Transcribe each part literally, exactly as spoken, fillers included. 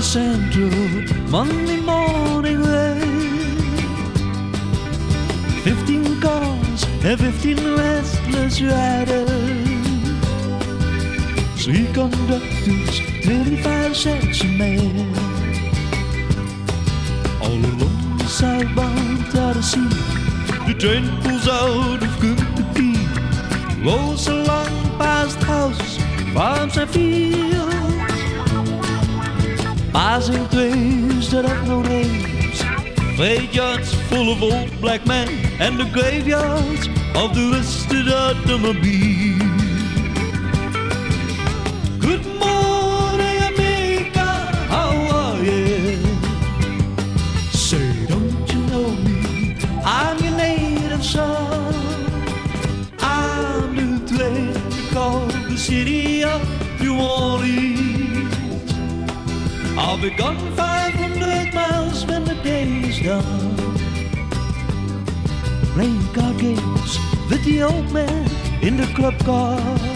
Central Monday morning rain. Fifteen cars and fifteen restless riders, three conductors, twenty-five cents a man. All along the southbound Tennessee, the train pulls out of Kentucky, rolls along past houses, farms and fields, passing trains that have no names, freight yards full of old black men, and the graveyards of the rusted automobiles. Good morning, America, how are you? Say, don't you know me? I'm your native son. I'm the train you call the city of New Orleans. I'll be gone five hundred miles when the day's done, playing card games with the old man in the club car.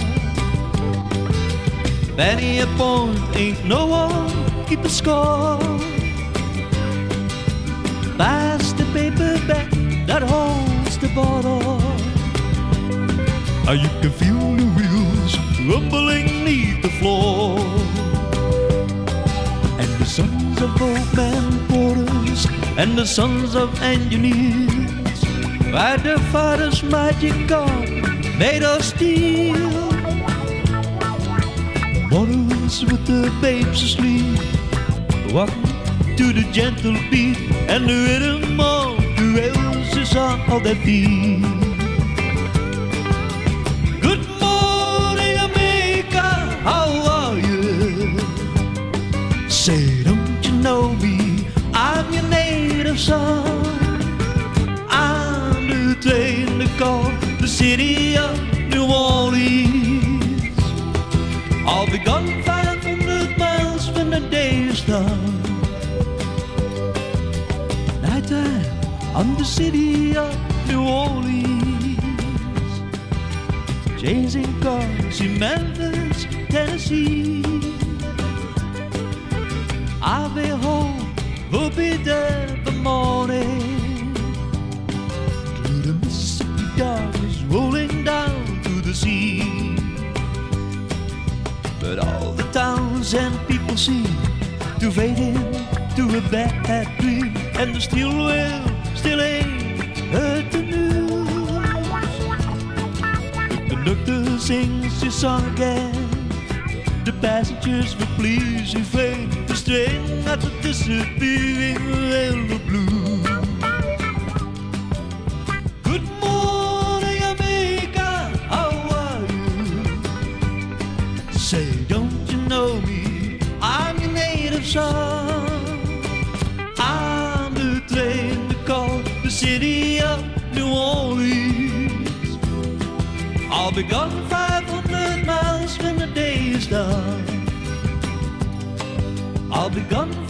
Penny a point, ain't no one keep a score. Pass the paperback that holds the bottle. How you can feel the wheels rumbling neath the floor. And the sons of boatmen porters and the sons of engineers ride their father's magic car made of steel. Mothers with their babes asleep, walking to the gentle beat and the rhythm of the roses on their feet. Good morning, America, how are you? Say, don't you know me? I'm your native son. I'm the train that called the city of New Orleans. I'll be gone five hundred miles when the day is done. Nighttime on the city of New Orleans, chasing cars in Memphis, Tennessee. I'll be home, we'll be there the morning, through the Mississippi darkness rolling down to the sea. But all the towns and people seem to fade into a bad dream, and the steel wheel still ain't heard the news. The conductor sings his song again, the passengers will please refrain to strain at the disappearing railroad blues. Good morning, America, how are you? Say, don't you know me? I'm your native son. I'm the train that called the city of New Orleans. I'll be gone five hundred miles when the day is done. I'll be gone